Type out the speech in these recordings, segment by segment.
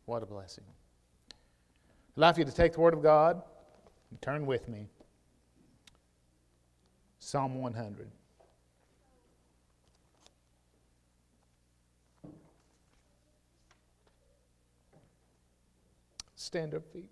What a blessing. I'd like for you to take the Word of God and turn with me. Psalm 100. Stand up, feet.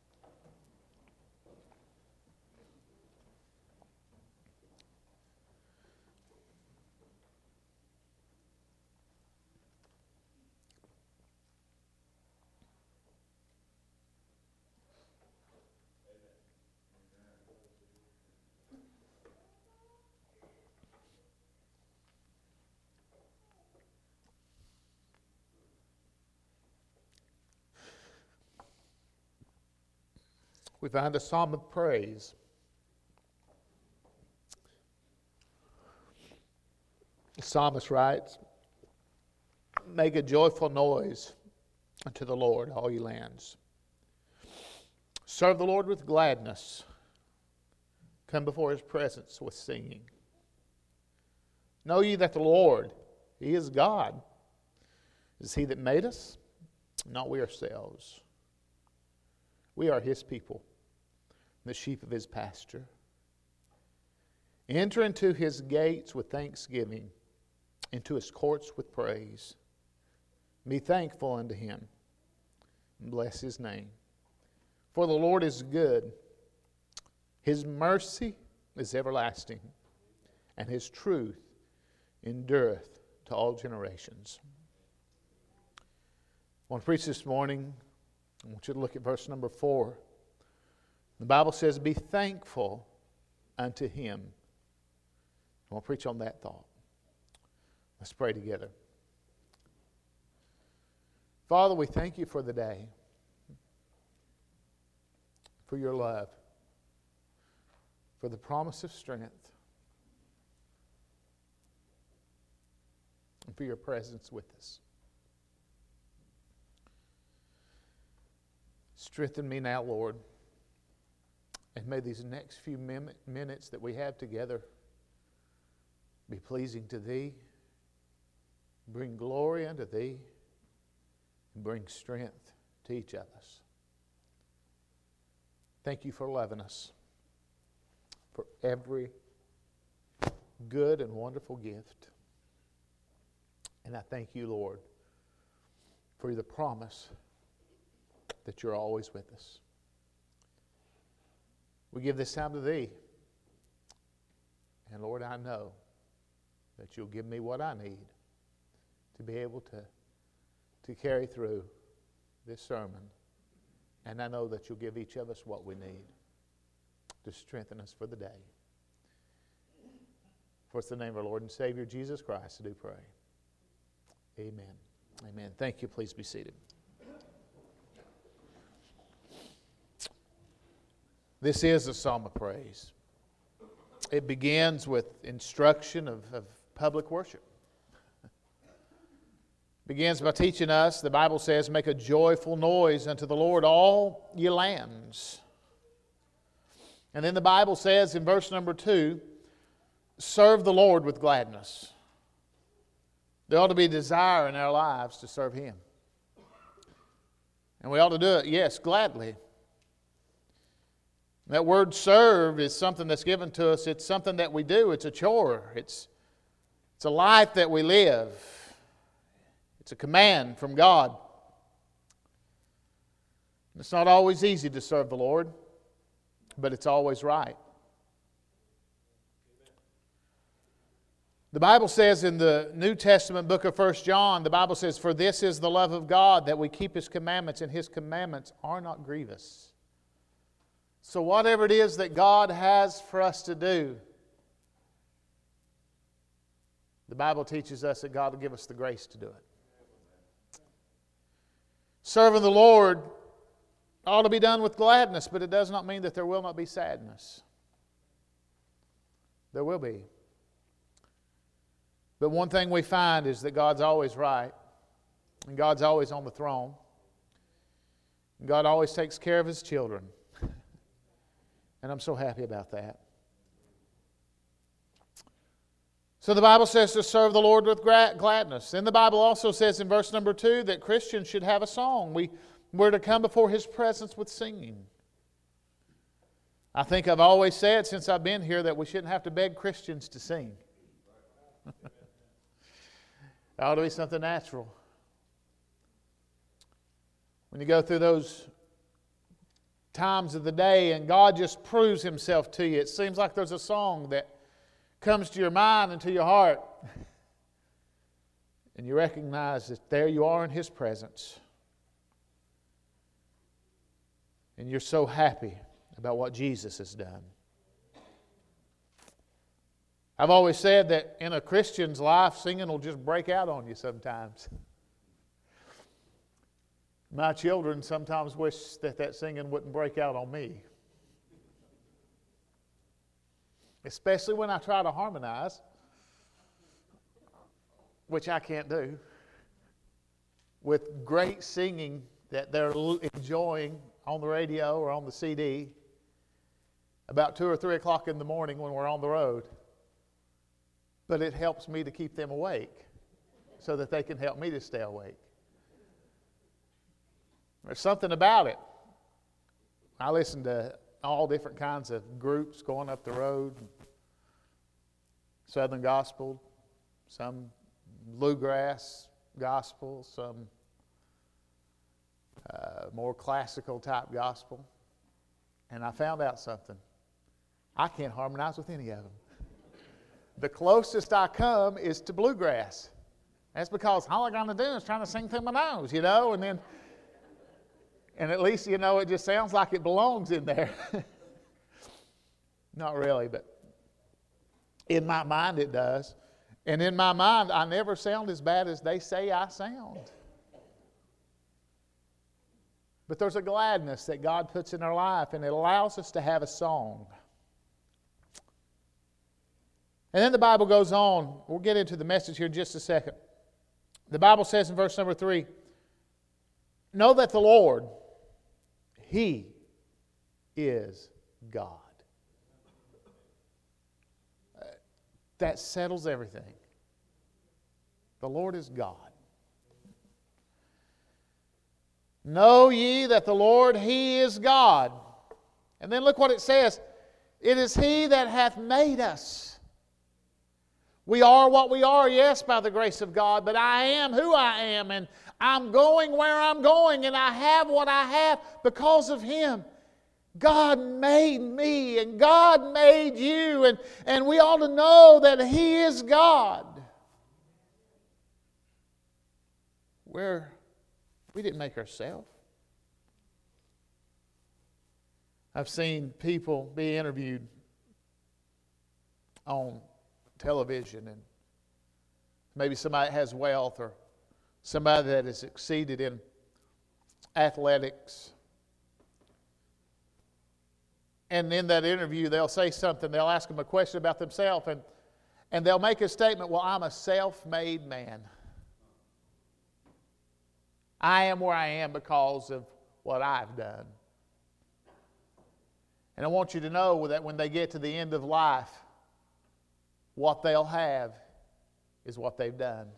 We find a psalm of praise. The psalmist writes, "Make a joyful noise unto the Lord, all ye lands. Serve the Lord with gladness. Come before His presence with singing. Know ye that the Lord, He is God. It is He that made us, not we ourselves. We are His people, the sheep of His pasture. Enter into His gates with thanksgiving, into His courts with praise. Be thankful unto Him, and bless His name. For the Lord is good. His mercy is everlasting, and His truth endureth to all generations." I want to preach this morning. I want you to look at verse number 4. The Bible says, "Be thankful unto Him." I want to preach on that thought. Let's pray together. Father, we thank You for the day, for Your love, for the promise of strength, and for Your presence with us. Strengthen me now, Lord, and may these next few minutes that we have together be pleasing to Thee, bring glory unto Thee, and bring strength to each of us. Thank You for loving us, for every good and wonderful gift. And I thank You, Lord, for the promise that You're always with us. We give this time to Thee. And Lord, I know that You'll give me what I need to be able to carry through this sermon. And I know that You'll give each of us what we need to strengthen us for the day. For it's the name of our Lord and Savior, Jesus Christ, I do pray. Amen. Amen. Thank you. Please be seated. This is a psalm of praise. It begins with instruction of public worship. It begins by teaching us, the Bible says, "Make a joyful noise unto the Lord, all ye lands." And then the Bible says in verse number 2, "Serve the Lord with gladness." There ought to be a desire in our lives to serve Him. And we ought to do it, yes, gladly. That word serve is something that's given to us. It's something that we do. It's a chore. It's a life that we live. It's a command from God. It's not always easy to serve the Lord, but it's always right. The Bible says in the New Testament book of 1 John, the Bible says, "For this is the love of God, that we keep His commandments, and His commandments are not grievous." So whatever it is that God has for us to do, the Bible teaches us that God will give us the grace to do it. Serving the Lord ought to be done with gladness, but it does not mean that there will not be sadness. There will be. But one thing we find is that God's always right, and God's always on the throne. And God always takes care of His children. And I'm so happy about that. So the Bible says to serve the Lord with gladness. Then the Bible also says in verse number 2 that Christians should have a song. We're to come before His presence with singing. I think I've always said since I've been here that we shouldn't have to beg Christians to sing. It ought to be something natural. When you go through those times of the day and God just proves Himself to you, it seems like there's a song that comes to your mind and to your heart. And you recognize that there you are in His presence. And you're so happy about what Jesus has done. I've always said that in a Christian's life, singing will just break out on you sometimes. My children sometimes wish that singing wouldn't break out on me. Especially when I try to harmonize, which I can't do, with great singing that they're enjoying on the radio or on the CD about 2 or 3 o'clock in the morning when we're on the road. But it helps me to keep them awake so that they can help me to stay awake. There's something about it. I listen to all different kinds of groups going up the road. Southern gospel, some bluegrass gospel, some more classical type gospel. And I found out something. I can't harmonize with any of them. The closest I come is to bluegrass. That's because all I'm going to do is trying to sing through my nose, and at least, it just sounds like it belongs in there. Not really, but in my mind it does. And in my mind, I never sound as bad as they say I sound. But there's a gladness that God puts in our life, and it allows us to have a song. And then the Bible goes on. We'll get into the message here in just a second. The Bible says in verse number 3, know that the Lord, He is God. That settles everything. The Lord is God. Know ye that the Lord, He is God. And then look what it says. It is He that hath made us. We are what we are, yes, by the grace of God, but I am who I am, and I'm going where I'm going, and I have what I have because of Him. God made me, and God made you, and we ought to know that He is God. We didn't make ourselves. I've seen people be interviewed on television, and maybe somebody has wealth or somebody that has succeeded in athletics. And in that interview, they'll say something, they'll ask them a question about themselves, and they'll make a statement, well, I'm a self-made man. I am where I am because of what I've done. And I want you to know that when they get to the end of life, what they'll have is what they've done.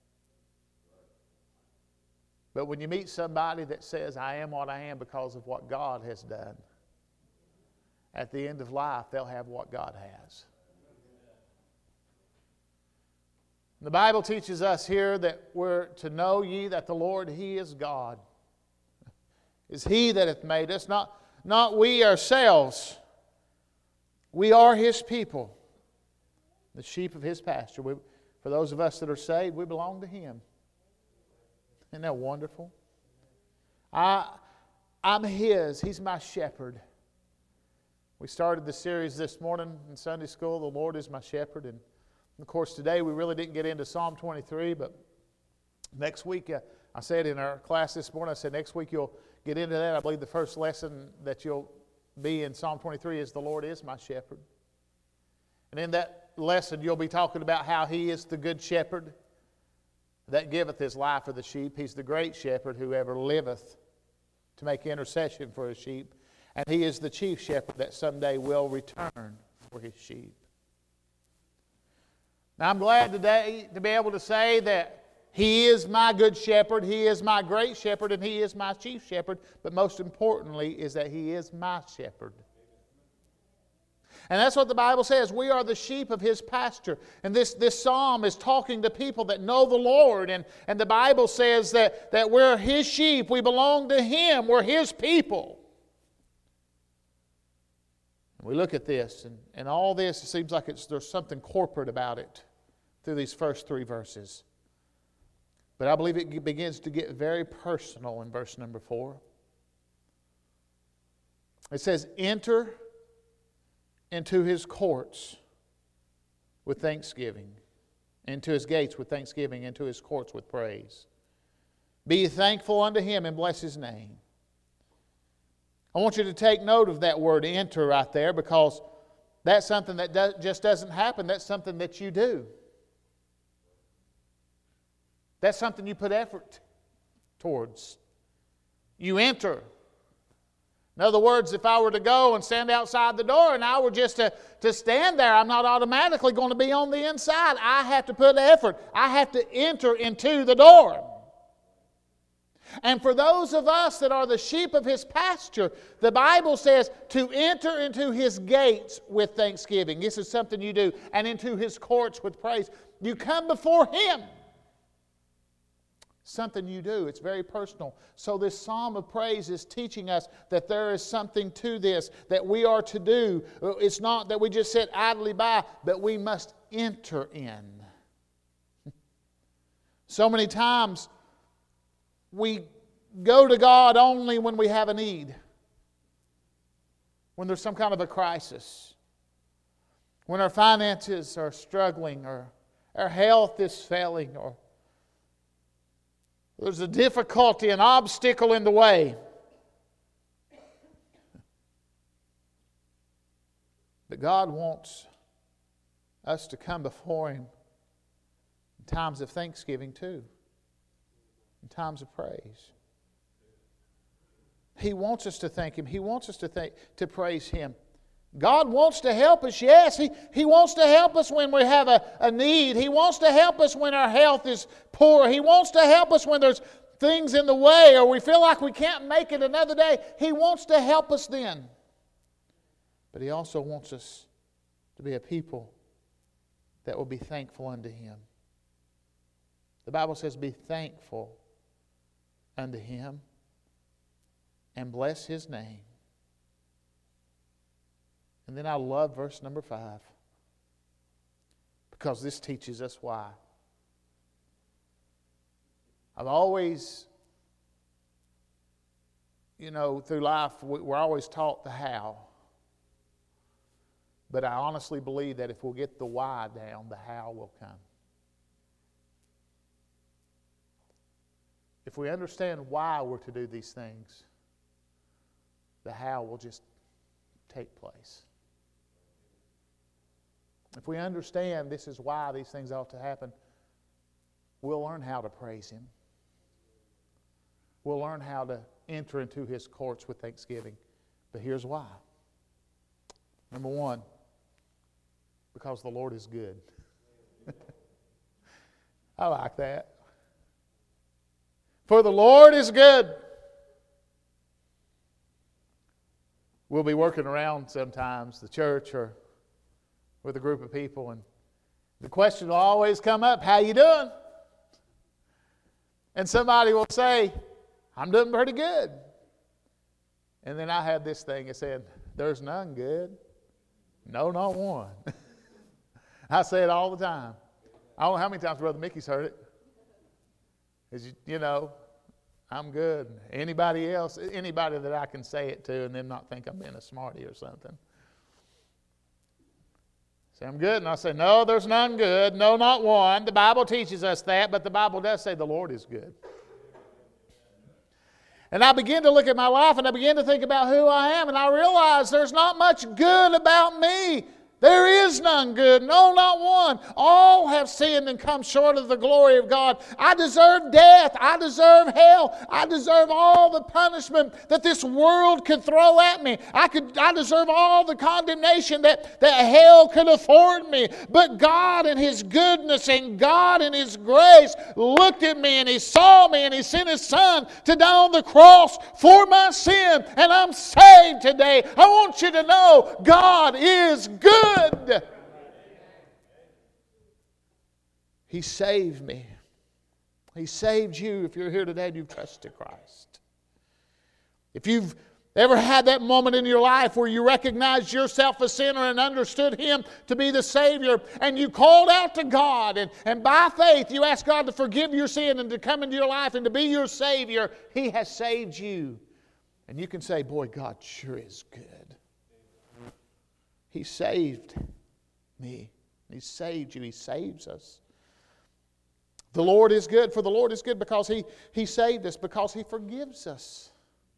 But when you meet somebody that says, I am what I am because of what God has done, at the end of life, they'll have what God has. The Bible teaches us here that we're to know ye that the Lord, He is God. It's He that hath made us, not we ourselves. We are His people, the sheep of His pasture. For those of us that are saved, we belong to Him. Isn't that wonderful? I'm His. He's my shepherd. We started the series this morning in Sunday school, The Lord is my shepherd. And of course, today we really didn't get into Psalm 23, but next week, I said in our class this morning, I said next week you'll get into that. I believe the first lesson that you'll be in Psalm 23 is The Lord is my shepherd. And in that lesson, you'll be talking about how He is the good shepherd that giveth His life for the sheep. He's the great shepherd who ever liveth to make intercession for His sheep. And He is the chief shepherd that someday will return for His sheep. Now, I'm glad today to be able to say that He is my good shepherd, He is my great shepherd, and He is my chief shepherd. But most importantly is that He is my shepherd. And that's what the Bible says. We are the sheep of His pasture. And this psalm is talking to people that know the Lord. And the Bible says that we're His sheep. We belong to Him. We're His people. And we look at this, and all this, it seems like there's something corporate about it through these first 3 verses. But I believe it begins to get very personal in verse number 4. It says, enter into His courts with thanksgiving, into His gates with thanksgiving, into His courts with praise. Be ye thankful unto Him and bless His name. I want you to take note of that word enter right there, because that's something that just doesn't happen. That's something that you do. That's something you put effort towards. You enter. In other words, if I were to go and stand outside the door and I were just to stand there, I'm not automatically going to be on the inside. I have to put effort. I have to enter into the door. And for those of us that are the sheep of His pasture, the Bible says to enter into His gates with thanksgiving. This is something you do. And into His courts with praise. You come before Him. Something you do. It's very personal. So this psalm of praise is teaching us that there is something to this that we are to do. It's not that we just sit idly by, but we must enter in. So many times we go to God only when we have a need. When there's some kind of a crisis. When our finances are struggling, or our health is failing, or there's a difficulty, an obstacle in the way. But God wants us to come before Him in times of thanksgiving too. In times of praise. He wants us to thank Him. He wants us to praise Him. God wants to help us, yes. He wants to help us when we have a need. He wants to help us when our health is poor. He wants to help us when there's things in the way or we feel like we can't make it another day. He wants to help us then. But He also wants us to be a people that will be thankful unto Him. The Bible says, be thankful unto Him and bless His name. And then I love verse number 5, because this teaches us why. I've always, through life, we're always taught the how. But I honestly believe that if we'll get the why down, the how will come. If we understand why we're to do these things, the how will just take place. If we understand this is why these things ought to happen, we'll learn how to praise Him. We'll learn how to enter into His courts with thanksgiving. But here's why. Number 1, because the Lord is good. I like that. For the Lord is good. We'll be working around sometimes, the church or with a group of people, and the question will always come up, how you doing? And somebody will say, I'm doing pretty good. And then I had this thing that said, there's none good. No, not one. I say it all the time. I don't know how many times Brother Mickey's heard it. I'm good. Anybody else, anybody that I can say it to and them not think I'm being a smarty or something. Say, I'm good. And I say, no, there's none good. No, not one. The Bible teaches us that, but the Bible does say the Lord is good. And I begin to look at my life and I begin to think about who I am, and I realize there's not much good about me. There is none good, no, not one. All have sinned and come short of the glory of God. I deserve death. I deserve hell. I deserve all the punishment that this world could throw at me. I deserve all the condemnation that hell could afford me. But God in His goodness and God in His grace looked at me and He saw me and He sent His Son to die on the cross for my sin. And I'm saved today. I want you to know God is good. He saved me. He saved you if you're here today and you've trusted Christ. If you've ever had that moment in your life where you recognized yourself a sinner and understood Him to be the Savior, and you called out to God, and by faith you asked God to forgive your sin and to come into your life and to be your Savior, He has saved you. And you can say, boy, God sure is good. He saved me. He saved you. He saves us. The Lord is good, for the Lord is good because He saved us, because He forgives us.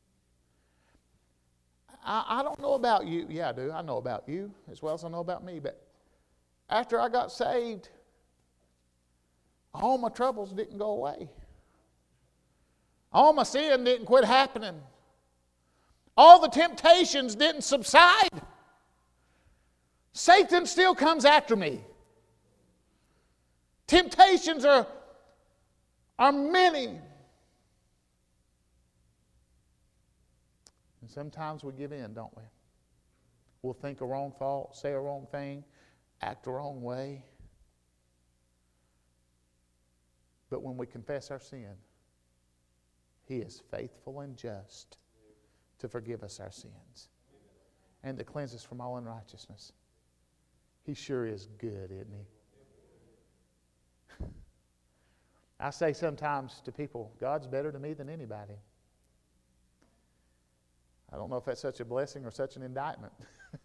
I don't know about you. Yeah, I do. I know about you as well as I know about me. But after I got saved, all my troubles didn't go away. All my sin didn't quit happening. All the temptations didn't subside. Satan still comes after me. Temptations are many. And sometimes we give in, don't we? We'll think a wrong thought, say a wrong thing, act a wrong way. But when we confess our sin, He is faithful and just to forgive us our sins and to cleanse us from all unrighteousness. He sure is good, isn't He? I say sometimes to people, God's better to me than anybody. I don't know if that's such a blessing or such an indictment.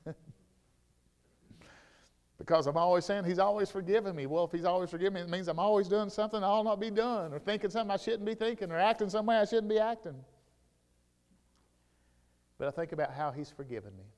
Because I'm always saying He's always forgiven me. Well, if He's always forgiven me, it means I'm always doing something I ought not be doing, or thinking something I shouldn't be thinking, or acting some way I shouldn't be acting. But I think about how He's forgiven me.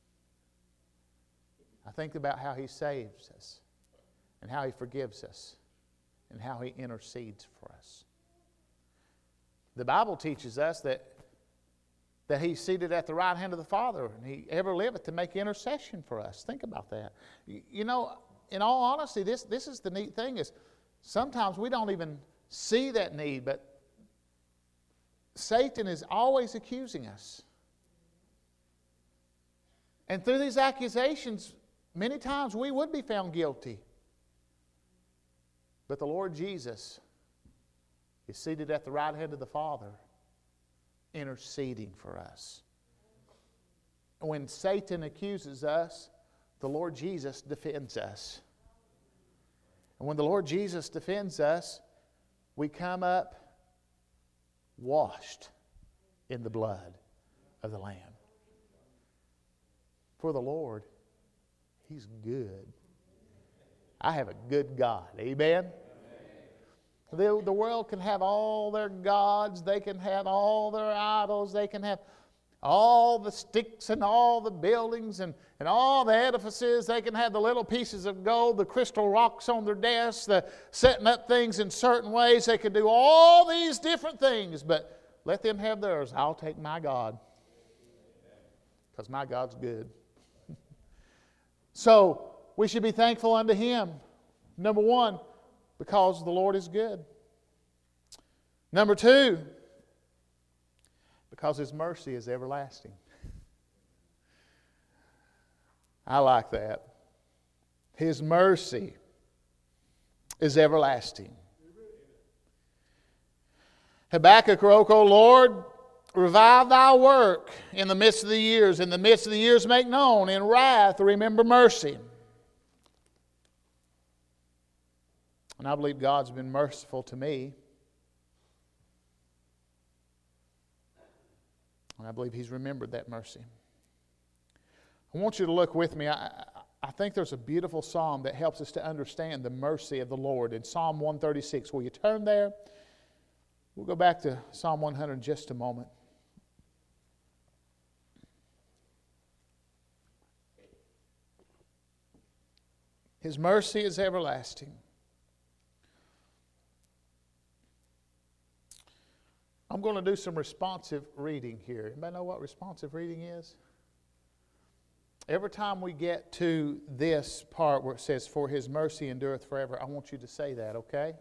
I think about how He saves us and how He forgives us and how He intercedes for us. The Bible teaches us that He's seated at the right hand of the Father, and He ever liveth to make intercession for us. Think about that. You know, in all honesty, this is the neat thing, is sometimes we don't even see that need, but Satan is always accusing us. And through these accusations, many times we would be found guilty. But the Lord Jesus is seated at the right hand of the Father, interceding for us. When Satan accuses us, the Lord Jesus defends us. And when the Lord Jesus defends us, we come up washed in the blood of the Lamb. For the Lord, He's good. I have a good God. Amen? The world can have all their gods. They can have all their idols. They can have all the sticks and all the buildings and all the edifices. They can have the little pieces of gold, the crystal rocks on their desks, the setting up things in certain ways. They can do all these different things, but let them have theirs. I'll take my God, because my God's good. So we should be thankful unto Him. Number one, because the Lord is good. Number two, because His mercy is everlasting. I like that. His mercy is everlasting. Habakkuk wrote, O Lord, revive Thy work in the midst of the years. In the midst of the years make known. In wrath remember mercy. And I believe God's been merciful to me. And I believe He's remembered that mercy. I want you to look with me. I think there's a beautiful psalm that helps us to understand the mercy of the Lord. In Psalm 136. Will you turn there? We'll go back to Psalm 100 in just a moment. His mercy is everlasting. I'm going to do some responsive reading here. Anybody know what responsive reading is? Every time we get to this part where it says, "For His mercy endureth forever," I want you to say that, okay?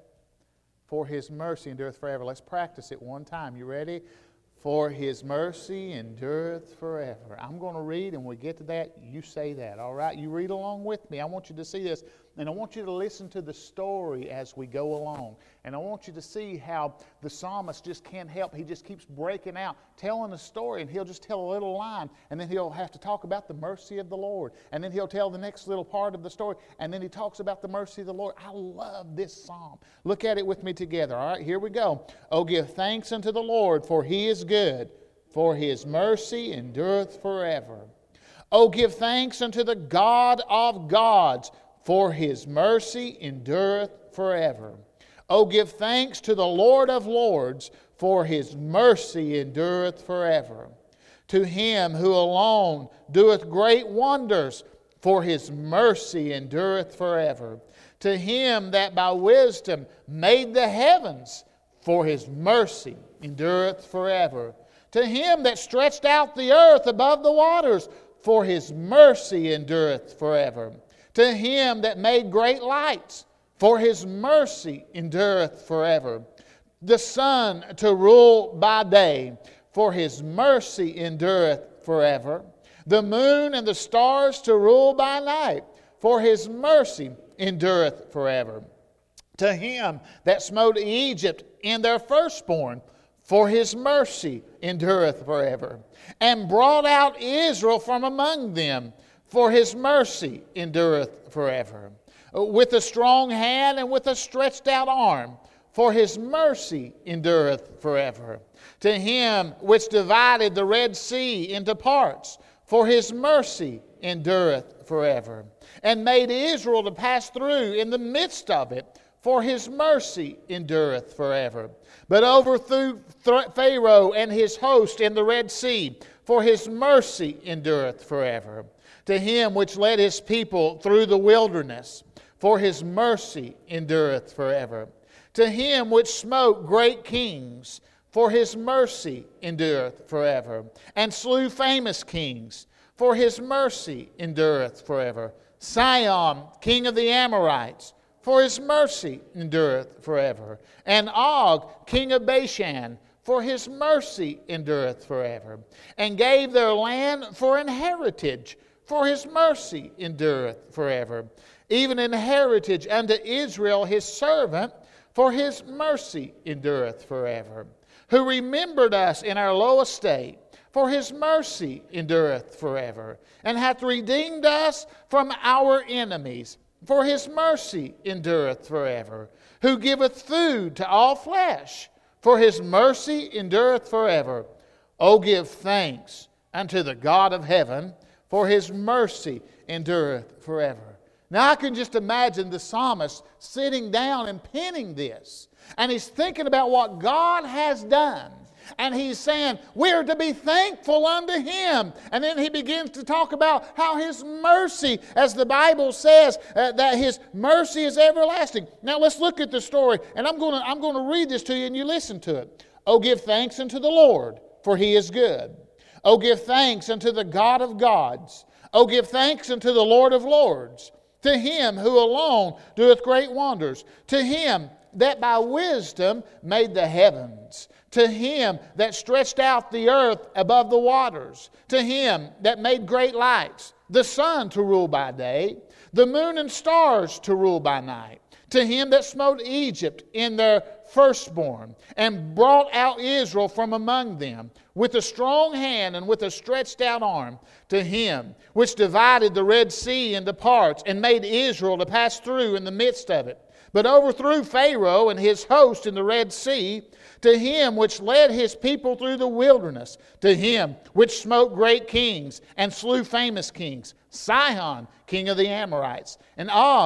For His mercy endureth forever. Let's practice it one time. You ready? For His mercy endureth forever. I'm going to read, and when we get to that, you say that, all right? You read along with me. I want you to see this, and I want you to listen to the story as we go along. And I want you to see how the psalmist just can't help. He just keeps breaking out, telling a story, and he'll just tell a little line, and then he'll have to talk about the mercy of the Lord. And then he'll tell the next little part of the story, and then he talks about the mercy of the Lord. I love this psalm. Look at it with me together, all right? Here we go. "Oh, give thanks unto the Lord, for He is good, for His mercy endureth forever. Oh, give thanks unto the God of gods, for His mercy endureth forever. Oh, give thanks to the Lord of lords, for His mercy endureth forever. To Him who alone doeth great wonders, for His mercy endureth forever. To Him that by wisdom made the heavens, for His mercy endureth forever. To Him that stretched out the earth above the waters, for His mercy endureth forever. To Him that made great lights, for His mercy endureth forever. The sun to rule by day, for His mercy endureth forever. The moon and the stars to rule by night, for His mercy endureth forever. To Him that smote Egypt in their firstborn, for His mercy endureth forever. And brought out Israel from among them, for His mercy endureth forever. With a strong hand and with a stretched out arm, for His mercy endureth forever. To Him which divided the Red Sea into parts, for His mercy endureth forever. And made Israel to pass through in the midst of it, for His mercy endureth forever. But overthrew Pharaoh and his host in the Red Sea, for His mercy endureth forever. To Him which led His people through the wilderness, for His mercy endureth forever. To Him which smote great kings, for His mercy endureth forever. And slew famous kings, for His mercy endureth forever. Sihon, king of the Amorites, for His mercy endureth forever. And Og, king of Bashan, for His mercy endureth forever. And gave their land for an heritage, for His mercy endureth forever. Even an heritage unto Israel His servant, for His mercy endureth forever. Who remembered us in our low estate, for His mercy endureth forever. And hath redeemed us from our enemies, for His mercy endureth forever. Who giveth food to all flesh, for His mercy endureth forever. O give thanks unto the God of heaven, for His mercy endureth forever. Now I can just imagine the psalmist sitting down and penning this. And he's thinking about what God has done. And he's saying, we're to be thankful unto Him. And then he begins to talk about how His mercy, as the Bible says, that His mercy is everlasting. Now let's look at the story. And I'm going to read this to you and you listen to it. Oh, give thanks unto the Lord, for He is good. Oh, give thanks unto the God of gods. Oh, give thanks unto the Lord of lords. To Him who alone doeth great wonders. To Him that by wisdom made the heavens. To Him that stretched out the earth above the waters. To Him that made great lights. The sun to rule by day. The moon and stars to rule by night. To Him that smote Egypt in their firstborn. And brought out Israel from among them. With a strong hand and with a stretched out arm. To Him which divided the Red Sea into parts, and made Israel to pass through in the midst of it. But overthrew Pharaoh and his host in the Red Sea. To Him which led His people through the wilderness. To Him which smote great kings and slew famous kings. Sihon, king of the Amorites. And Og,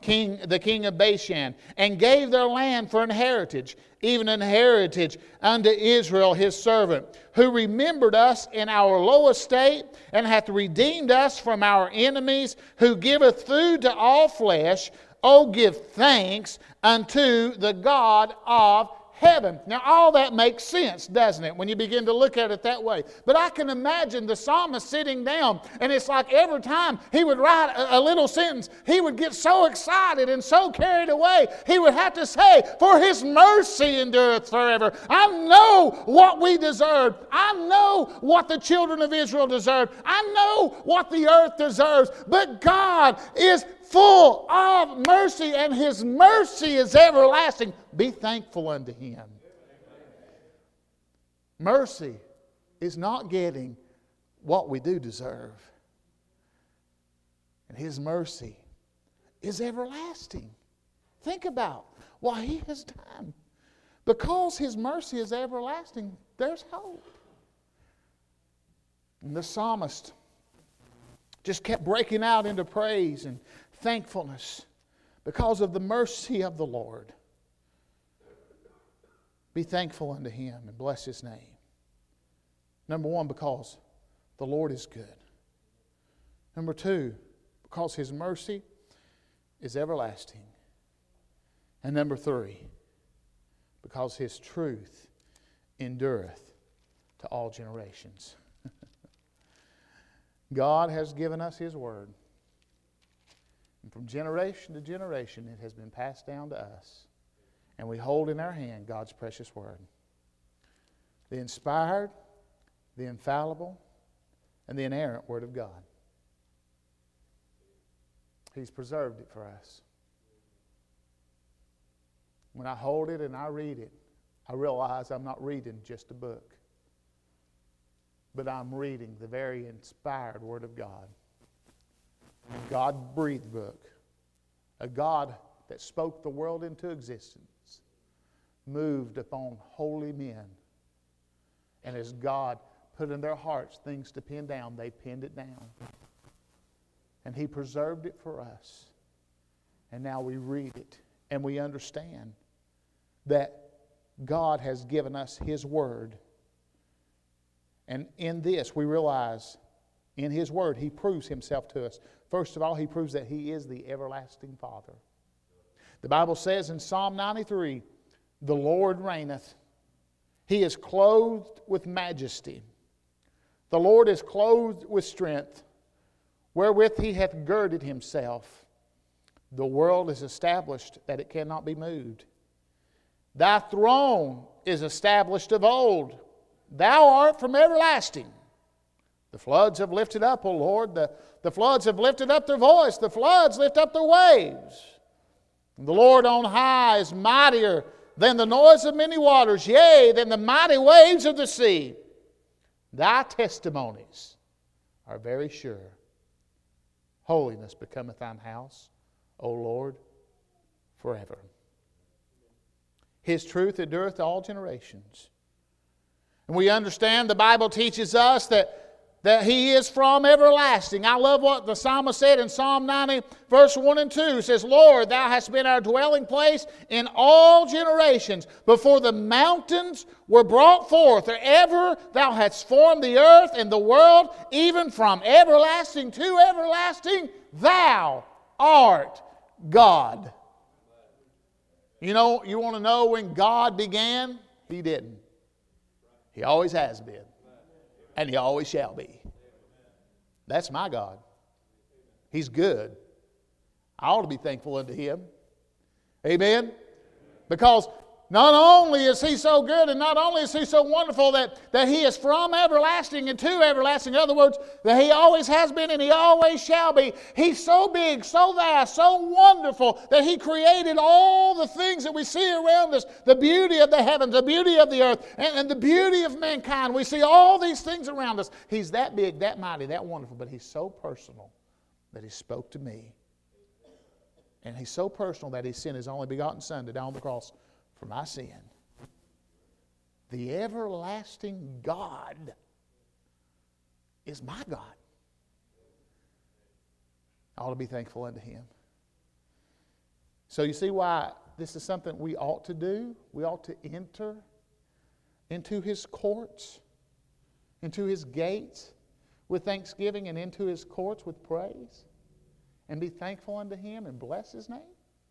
the king of Bashan, and gave their land for an heritage, even an heritage unto Israel his servant, who remembered us in our low estate, and hath redeemed us from our enemies, who giveth food to all flesh. O give thanks unto the God of heaven. Now, all that makes sense, doesn't it, when you begin to look at it that way? But I can imagine the psalmist sitting down, and it's like every time he would write a little sentence, he would get so excited and so carried away, he would have to say, for his mercy endureth forever. I know what we deserve. I know what the children of Israel deserve. I know what the earth deserves. But God is full of mercy, and his mercy is everlasting. Be thankful unto him. Mercy is not getting what we do deserve. And his mercy is everlasting. Think about what he has done. Because his mercy is everlasting, there's hope. And the psalmist just kept breaking out into praise and thankfulness because of the mercy of the Lord. Be thankful unto him and bless his name. Number one, because the Lord is good. Number two, because his mercy is everlasting. And number three, because his truth endureth to all generations. God has given us his word. And from generation to generation, it has been passed down to us. And we hold in our hand God's precious word. The inspired, the infallible, and the inerrant word of God. He's preserved it for us. When I hold it and I read it, I realize I'm not reading just a book, but I'm reading the very inspired Word of God. A God-breathed book. A God that spoke the world into existence, moved upon holy men. And as God put in their hearts things to pin down, they pinned it down. And he preserved it for us. And now we read it and we understand that God has given us his word. And in this we realize in his word he proves himself to us. First of all, he proves that he is the everlasting Father. The Bible says in Psalm 93, the Lord reigneth. He is clothed with majesty. The Lord is clothed with strength, wherewith he hath girded himself. The world is established that it cannot be moved. Thy throne is established of old. Thou art from everlasting. The floods have lifted up, O Lord. The floods have lifted up their voice. The floods lift up their waves. The Lord on high is mightier than the noise of many waters, yea, than the mighty waves of the sea. Thy testimonies are very sure. Holiness becometh thine house, O Lord, forever. His truth endureth to all generations. And we understand the Bible teaches us that he is from everlasting. I love what the psalmist said in Psalm 90, verse 1 and 2. It says, Lord, thou hast been our dwelling place in all generations. Before the mountains were brought forth, or ever thou hadst formed the earth and the world, even from everlasting to everlasting, thou art God. You know, you want to know when God began? He didn't. He always has been. And he always shall be. That's my God. He's good. I ought to be thankful unto him. Amen? Because not only is he so good and not only is he so wonderful that he is from everlasting and to everlasting. In other words, that he always has been and he always shall be. He's so big, so vast, so wonderful that he created all the things that we see around us. The beauty of the heavens, the beauty of the earth, and the beauty of mankind. We see all these things around us. He's that big, that mighty, that wonderful, but he's so personal that he spoke to me. And he's so personal that he sent his only begotten Son to die on the cross for my sin. The everlasting God is my God. I ought to be thankful unto him. So you see why this is something we ought to do? We ought to enter into His courts, into His gates with thanksgiving, and into His courts with praise, and be thankful unto Him and bless His name.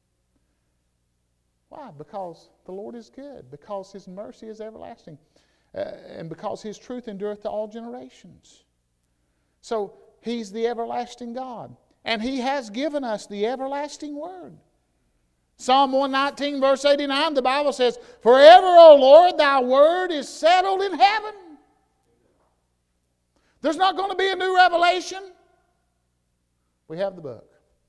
Why? Because the Lord is good, because His mercy is everlasting, and because His truth endureth to all generations. So He's the everlasting God, and He has given us the everlasting Word. Psalm 119, verse 89, the Bible says, "Forever, O Lord, Thy word is settled in heaven." There's not going to be a new revelation. We have the book.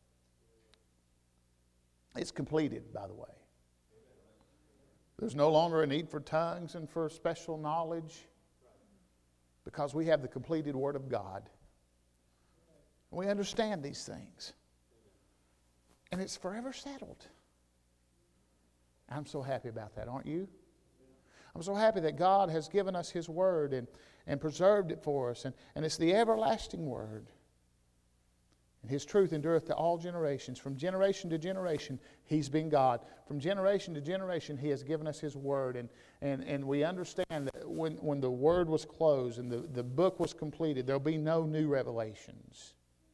It's completed, by the way. There's no longer a need for tongues and for special knowledge, because we have the completed Word of God. We understand these things. And it's forever settled. I'm so happy about that, aren't you? I'm so happy that God has given us His Word and preserved it for us. And it's the everlasting Word. And His truth endureth to all generations. From generation to generation, He's been God. From generation to generation, He has given us His Word. And we understand that when the Word was closed and the book was completed, there'll be no new revelations.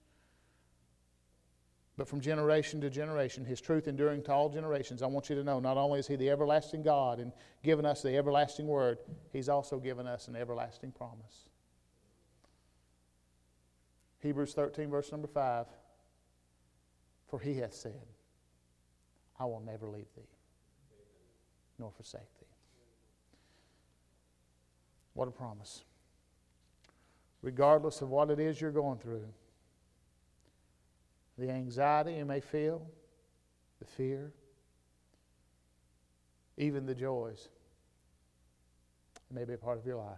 But from generation to generation, His truth enduring to all generations. I want you to know, not only is He the everlasting God and given us the everlasting Word, He's also given us an everlasting promise. Hebrews 13, verse number 5. "For He hath said, I will never leave thee, nor forsake thee." What a promise. Regardless of what it is you're going through, the anxiety you may feel, the fear, even the joys, it may be a part of your life.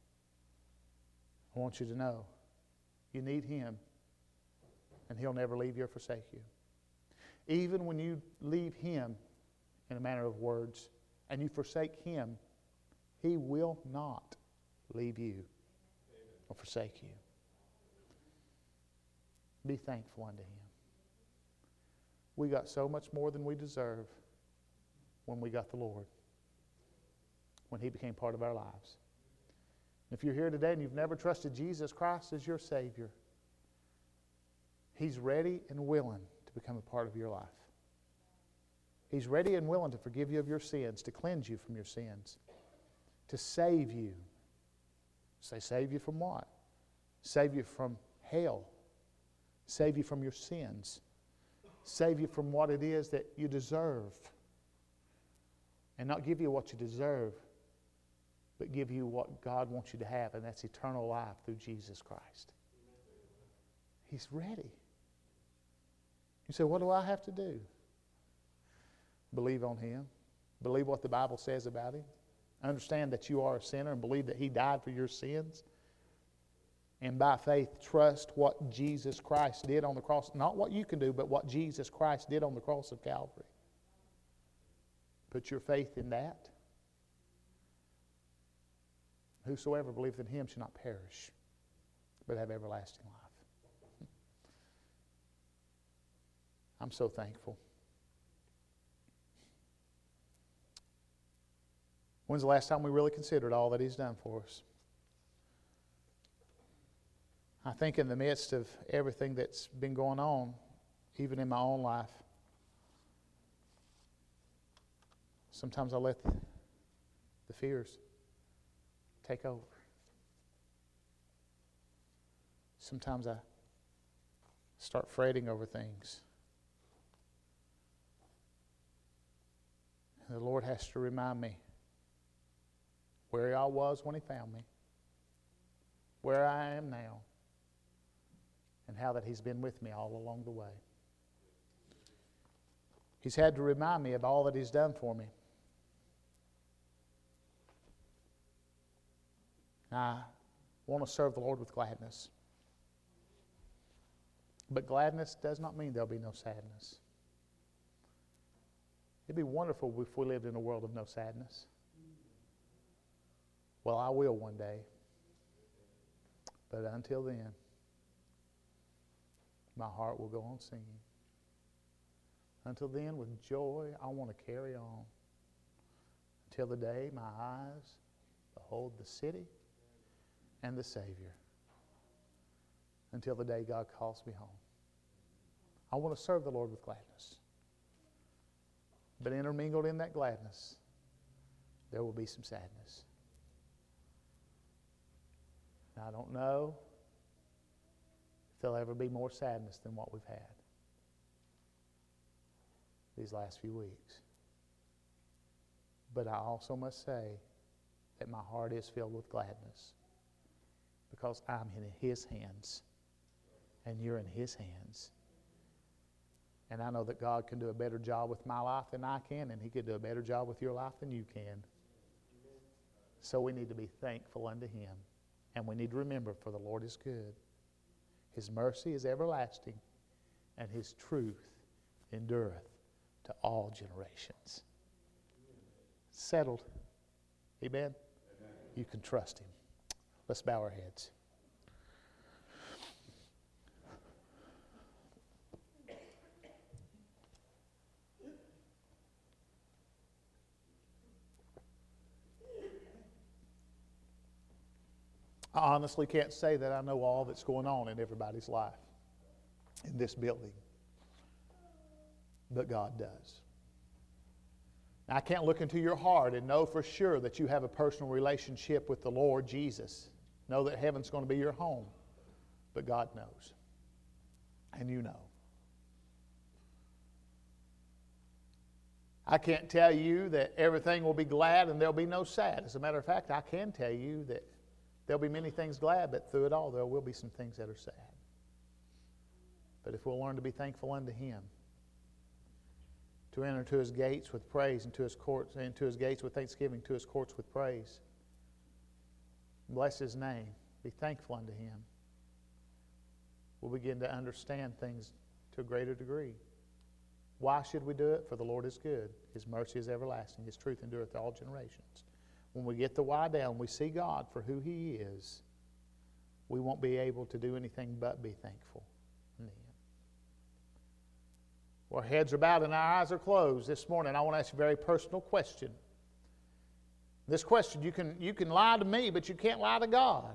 I want you to know you need Him, and He'll never leave you or forsake you. Even when you leave Him in a manner of words and you forsake Him, He will not leave you or forsake you. Be thankful unto Him. We got so much more than we deserve when we got the Lord, when He became part of our lives. If you're here today and you've never trusted Jesus Christ as your Savior, He's ready and willing to become a part of your life. He's ready and willing to forgive you of your sins, to cleanse you from your sins, to save you. Say, save you from what? Save you from hell. Save you from your sins. Save you from what it is that you deserve. And not give you what you deserve, but give you what God wants you to have, and that's eternal life through Jesus Christ. He's ready. You say, what do I have to do? Believe on Him. Believe what the Bible says about Him. Understand that you are a sinner and believe that He died for your sins. And by faith, trust what Jesus Christ did on the cross. Not what you can do, but what Jesus Christ did on the cross of Calvary. Put your faith in that. Whosoever believeth in Him shall not perish, but have everlasting life. I'm so thankful. When's the last time we really considered all that He's done for us? I think in the midst of everything that's been going on, even in my own life, sometimes I let the fears take over. Sometimes I start fretting over things. And the Lord has to remind me where I was when He found me, where I am now, and how that He's been with me all along the way. He's had to remind me of all that He's done for me. I want to serve the Lord with gladness. But gladness does not mean there'll be no sadness. It'd be wonderful if we lived in a world of no sadness. Well, I will one day. But until then, my heart will go on singing. Until then, with joy, I want to carry on until the day my eyes behold the city and the Savior. Until the day God calls me home. I want to serve the Lord with gladness. But intermingled in that gladness, there will be some sadness. And I don't know if there'll ever be more sadness than what we've had these last few weeks. But I also must say that my heart is filled with gladness because I'm in His hands and you're in His hands. And I know that God can do a better job with my life than I can, and He can do a better job with your life than you can. So we need to be thankful unto Him. And we need to remember, for the Lord is good. His mercy is everlasting, and His truth endureth to all generations. Settled. Amen? Amen. You can trust Him. Let's bow our heads. I honestly can't say that I know all that's going on in everybody's life in this building, but God does. Now, I can't look into your heart and know for sure that you have a personal relationship with the Lord Jesus. Know that heaven's going to be your home, but God knows, and you know. I can't tell you that everything will be glad and there'll be no sad. As a matter of fact, I can tell you that there'll be many things glad, but through it all there will be some things that are sad. But if we'll learn to be thankful unto Him, to enter to His gates with praise, and to His courts, and to His gates with thanksgiving, to His courts with praise, bless His name, be thankful unto Him, we'll begin to understand things to a greater degree. Why should we do it? For the Lord is good. His mercy is everlasting. His truth endureth to all generations. When we get the why down, we see God for who He is, we won't be able to do anything but be thankful in the end. Our heads are bowed and our eyes are closed this morning. I want to ask you a very personal question. This question, you can lie to me, but you can't lie to God.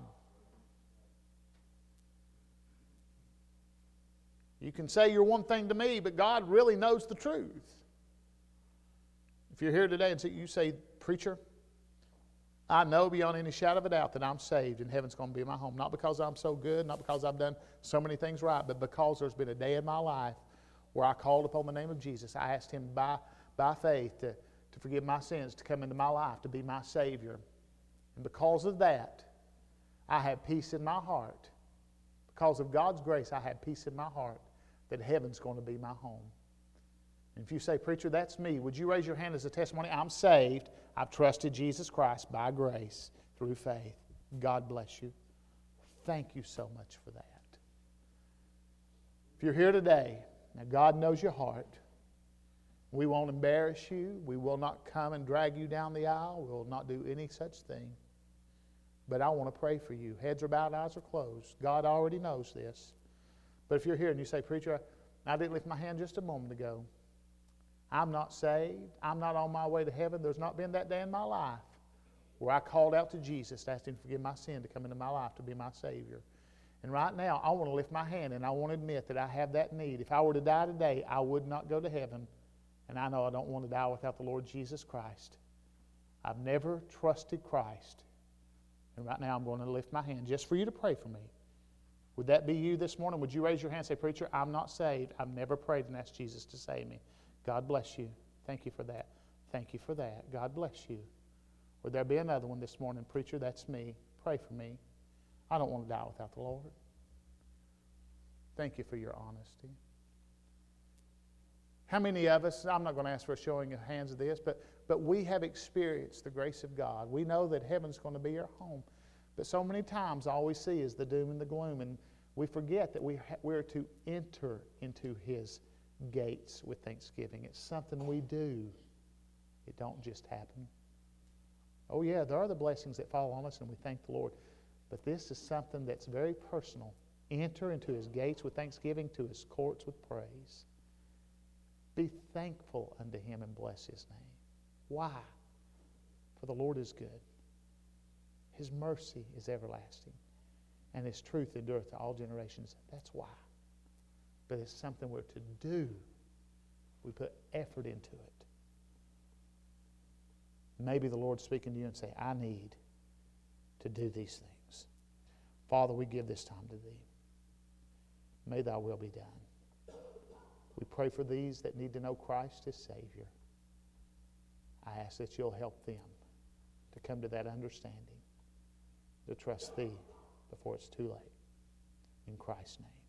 You can say you're one thing to me, but God really knows the truth. If you're here today and you say, preacher, I know beyond any shadow of a doubt that I'm saved and heaven's going to be my home. Not because I'm so good, not because I've done so many things right, but because there's been a day in my life where I called upon the name of Jesus. I asked Him by faith to forgive my sins, to come into my life, to be my Savior. And because of that, I have peace in my heart. Because of God's grace, I have peace in my heart that heaven's going to be my home. And if you say, preacher, that's me, would you raise your hand as a testimony? I'm saved. I've trusted Jesus Christ by grace through faith. God bless you. Thank you so much for that. If you're here today, now God knows your heart. We won't embarrass you. We will not come and drag you down the aisle. We will not do any such thing. But I want to pray for you. Heads are bowed, eyes are closed. God already knows this. But if you're here and you say, preacher, I didn't lift my hand just a moment ago. I'm not saved. I'm not on my way to heaven. There's not been that day in my life where I called out to Jesus to ask Him to forgive my sin, to come into my life, to be my Savior. And right now, I want to lift my hand and I want to admit that I have that need. If I were to die today, I would not go to heaven. And I know I don't want to die without the Lord Jesus Christ. I've never trusted Christ. And right now, I'm going to lift my hand just for you to pray for me. Would that be you this morning? Would you raise your hand and say, preacher, I'm not saved. I've never prayed and asked Jesus to save me. God bless you. Thank you for that. Thank you for that. God bless you. Would there be another one this morning? Preacher, that's me. Pray for me. I don't want to die without the Lord. Thank you for your honesty. How many of us, I'm not going to ask for a showing of hands of this, but we have experienced the grace of God. We know that heaven's going to be our home. But so many times all we see is the doom and the gloom, and we forget that we're to enter into His gates with thanksgiving. It's something we do. It don't just happen. Oh yeah, there are the blessings that fall on us, and we thank the Lord. But this is something that's very personal. Enter into His gates with thanksgiving, to His courts with praise. Be thankful unto Him and bless His name. Why? For the Lord is good. His mercy is everlasting, and His truth endureth to all generations. That's why. But it's something we're to do. We put effort into it. Maybe the Lord's speaking to you and say, I need to do these things. Father, we give this time to Thee. May Thy will be done. We pray for these that need to know Christ as Savior. I ask that You'll help them to come to that understanding, to trust Thee before it's too late. In Christ's name.